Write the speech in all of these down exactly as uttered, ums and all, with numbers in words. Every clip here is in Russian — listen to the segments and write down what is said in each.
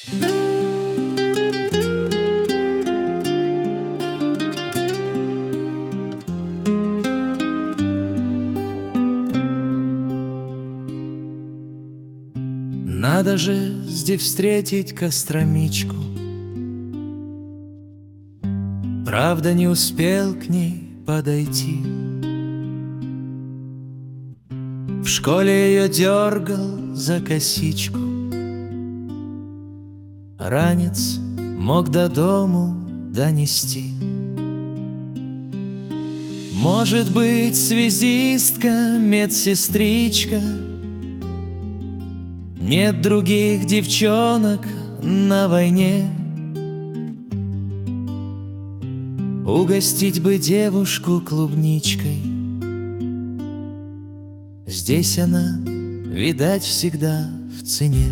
Надо же здесь встретить Костромичку. Правда, не успел к ней подойти. В школе ее дергал за косичку. Ранец мог до дому донести. Может быть, связистка, медсестричка. Нет других девчонок на войне. Угостить бы девушку клубничкой. Здесь она, видать, всегда в цене.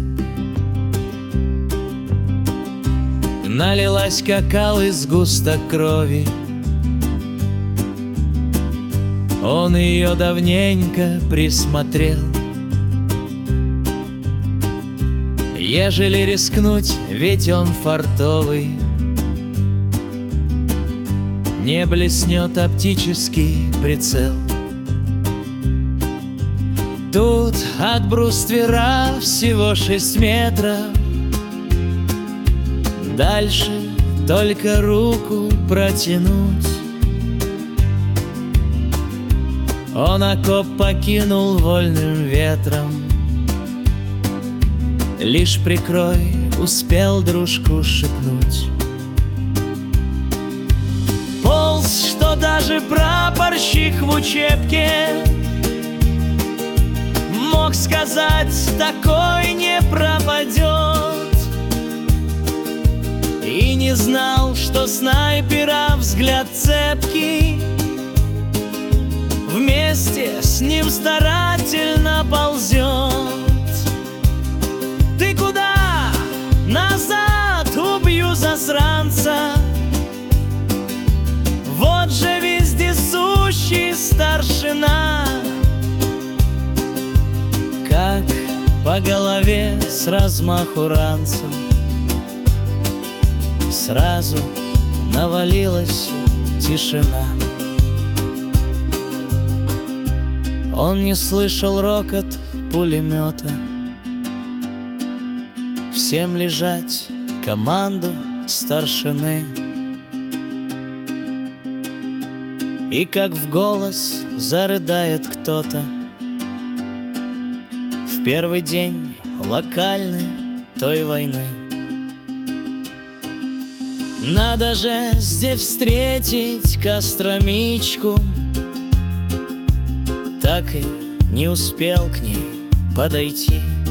Налилась какал из густо крови. Он ее давненько присмотрел. Ежели рискнуть, ведь он фартовый, не блеснет оптический прицел. Тут от бруствера всего шесть метров. Дальше только руку протянуть. Он окоп покинул вольным ветром. Лишь прикрой, успел дружку шепнуть. Полз, что даже прапорщик в учебке мог сказать, такой не пропадет. И не знал, что снайпера взгляд цепкий вместе с ним старательно ползет. Ты куда? Назад, убью засранца. Вот же вездесущий старшина. Как по голове с размаху ранцем сразу навалилась тишина. Он не слышал рокот пулемета. Всем лежать, команду старшины. И как в голос зарыдает кто-то в первый день локальной той войны. Надо же здесь встретить Костромичку. Так и не успел к ней подойти.